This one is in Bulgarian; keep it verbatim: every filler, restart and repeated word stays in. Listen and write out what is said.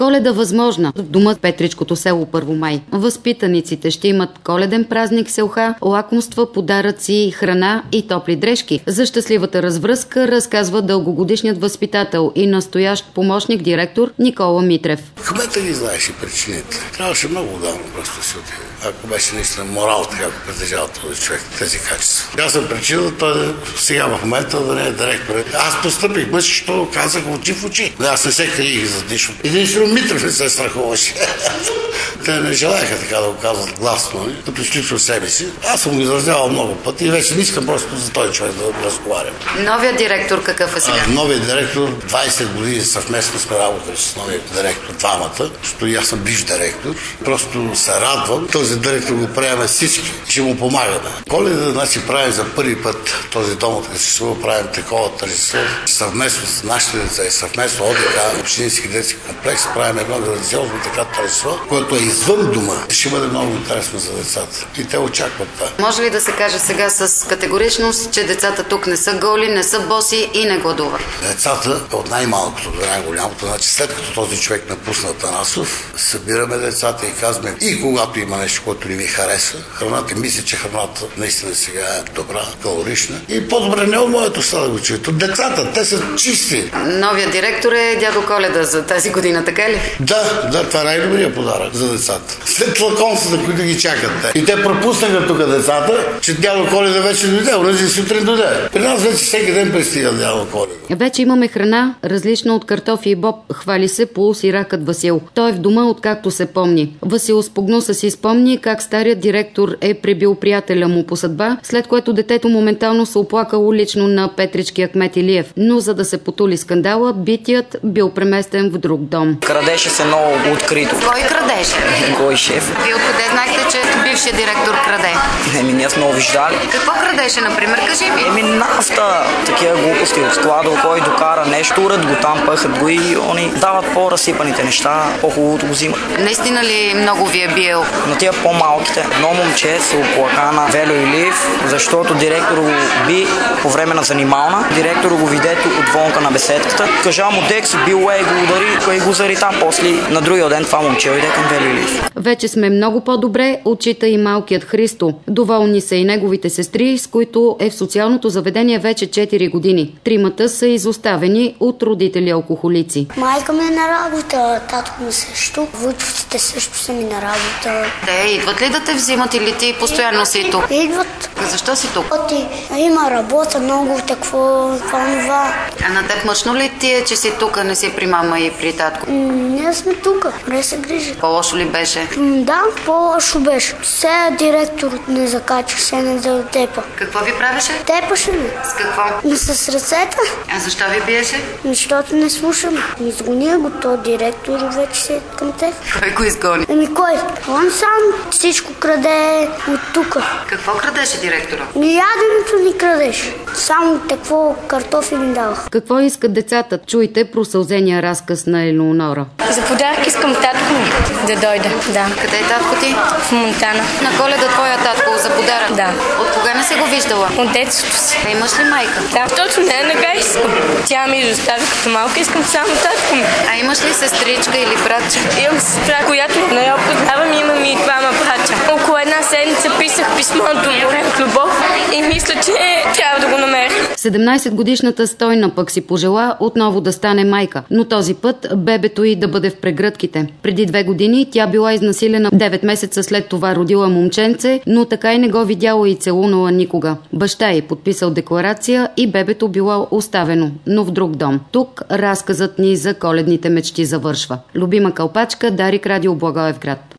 Коледа възможна в дома Петричкото, село Първомай. Възпитаниците ще имат коледен празник с елха, лакомства, подаръци, храна и топли дрежки. За щастливата развръзка разказва дългогодишният възпитател и настоящ помощник директор Никола Митрев. Кмета ги знаеше причините. Трябваше много давно просто си отиде. Ако беше наистина морал, така ако притежава този човек тези качества. Аз съм причина той сега в момента да не е директор. Аз постъпих, мъж, защото казах очи в очи. Аз не се криих за нищо. Единствено Митрев не се страхуваше. Те не желаяха така да го казват гласно, като изключва себе си. Аз съм го изразявал много пъти и вече не искам просто за този човек да разговарям. Новият директор какъв е сега? А, новият директор, двайсет години съвместно сме работали с новият директор, двамата, защото и аз съм бивш директор. Просто се радвам. Този директор го приема всички. Ще му помагаме. Коледа, значи, правим за първи път този дом от Христова, правим такова тържество. Съвместно с нашите деца и съвместно ОДК, Общински детски комплекс, правим едно грандиозно така тържество, което е извън дома. Ще бъде много интересно за децата. И те очакват това. Може ли да се каже сега с категоричност, че децата тук не са голи, не са боси и не гладуват? Децата от най-малкото до най-голямото, значи след като този човек напусна Атанасов, събираме децата и казваме, и когато има нещо, което не ви хареса, храната, мисля, че храната наистина сега е добра, калорична. И по-добре не от моето стада го чуят. От децата, те са чисти. Новият директор е дядо Коледа за тази година, така ли? Да, да, това е най-добрият подарък за децата. След лакомствата, които ги чакат те. И те пропуснаха тук децата, че дядо Коледа вече дойде, унази сутрин дойде. При нас вече всеки ден пристига дядо Коледа. Вече имаме храна, различна от картофи и боб, хвали се полусиракът Васил. Той е в дома, откакто се помни. Васил с погнуса си спомни как старият директор е прибил приятеля му по съдба, след което детето моментално се оплакало лично на петричкия кмет Илиев. Но за да се потули скандала, битият бил преместен в друг дом. Крадеше се много открито. Кой крадеше? Кой шеф? Вие откъде знаехте, че бившият директор краде? Еми, ние сме го виждали. Какво крадеше, например? Кажи ми. Еми, нафта, такива глупости от склада, кой докара нещо, уред го там, пъхат го и они дават по-разсипаните неща, по-хубавото го взимат. Наистина ли много ви е биел? На тия по-малките. Едно момче се оплака на Велю Илиев, защото директор го би по време на занимална. Директор го видето отвонка на беседката. Кажа му Декс, бил е, го удари, кой го зарита. После на другия ден това момче иде към Велю Илиев. Вече сме много по-добре, отчита и малкият Христо. Доволни са и неговите сестри, с които е в социалното заведение вече четири години. Тримата са изоставени от родители алкохолици. Майка ми е на работа, татко ми също, вуйчовците също са ми на работа. Те идват ли да те взимат или ти постоянно си тук? Идват. Защо си тук? Оти, има работа много, такво, това. А на теб мъчно ли ти е, че си тук, не си при мама и при татко? М, ние сме тук, не се грижи. По-лошо ли беше? М, да, по-лошо беше. Сега директор не закача, се не да тепа. Какво ви правеше? Тепаше ми. С какво? Не с ръцете. А защо ви биеше? Защото не слушам. Изгоня го, то директор вече се към тех. Кой го изгони? Еми кой? Он сам всичко краде от тук. Какво крадеше директора? Ни яденето ни крадеше. Само такво картофи ни давах. Какво искат децата? Чуйте просълзения разказ на Елеонора. За подарък искам татко ми да дойде. Да. Къде е татко ти? В Монтана. На Коледа твоя татко за подарък? Да. От кога не си го виждала? От детството си. А имаш ли майка? Да, точно не, не искам. Тя ми изостави като малка, искам само татко ми. А имаш ли сестричка или братче? Имам сестра, която не я познавам, имам и двама братя. Около една седмица писах писмо до море от любов и мисля, че трябва да го намеря. седемнайсетгодишната Стойна пък си пожела отново да стане майка, но този път бебето й да бъде в прегръдките. Преди две години тя била изнасилена, девет месеца след това родила момченце, но така и не го видяла и целунала никога. Баща й подписал декларация и бебето било оставено, но в друг дом. Тук разказът ни за коледните мечти завършва. Любима калпачка, Дарик, Радио Благоевград.